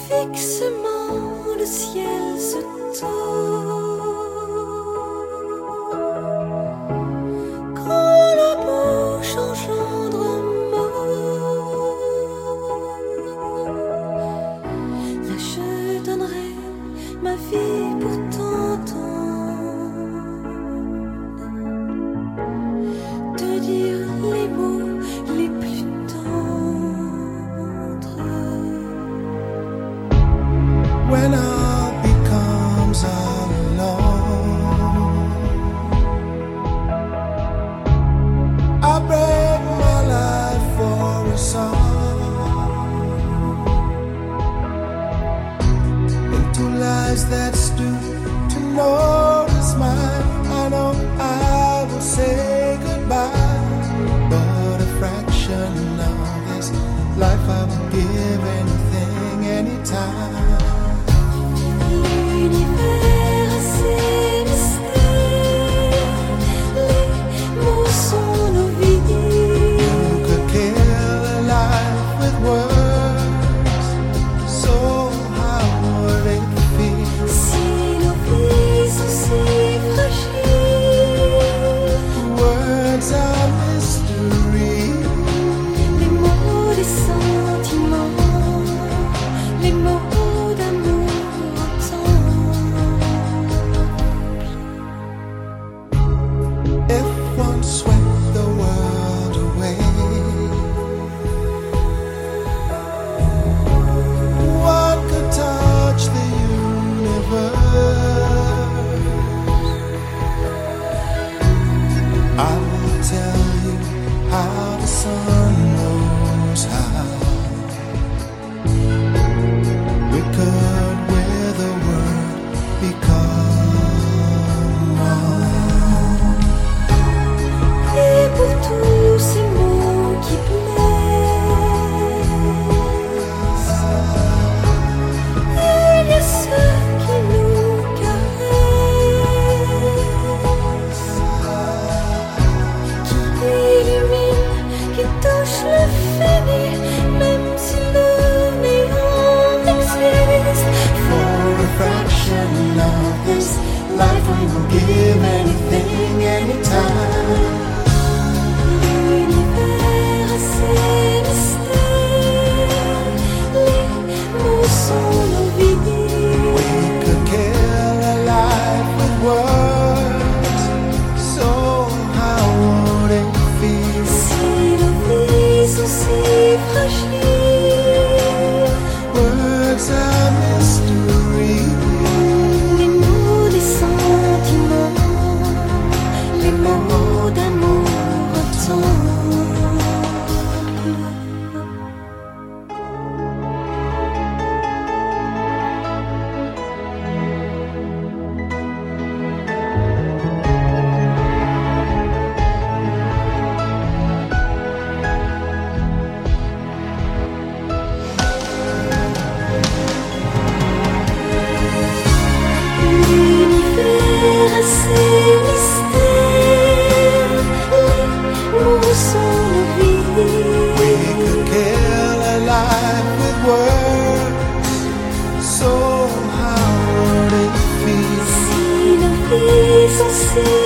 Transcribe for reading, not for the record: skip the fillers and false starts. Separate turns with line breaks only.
fixement le ciel se tord. Quand la bouche engendre un mot, là je donnerai ma vie pour t'entendre, te dire les mots les plus tendres.
When all becomes alone, I break my life for a song, into lies that's due to notice mine. I know I will say goodbye, but a fraction of this life I would give anything, anytime.
L'univers a ses mystères, les mots sont nos vies.
You could kill a life with words, so how would it feel?
Si nos vies sont si fragiles,
Words are mystery.
les mots des sentiments, les mots d'amour
If one swept the world away, one could touch the universe. I will tell you how the sun knows how. We could with a word become one.
et pour tous ces mots qui blessent, il y a ceux qui nous caressent, qui illuminent, qui touchent le fini, même si le néant existe.
For a fraction of this life we will give anything, anytime.
L'univers a ses mystères, les mots sont nos vies.
We could kill a life with words, so how would it feel?
Si nos vies sont si fragiles,
Words are mystery.
les mots des sentiments, les mots d'amour tendres. L'univers a ses mystères, les mots sont nos vies.
We could kill a life with words, so how would it feel?
Si nos vies sont si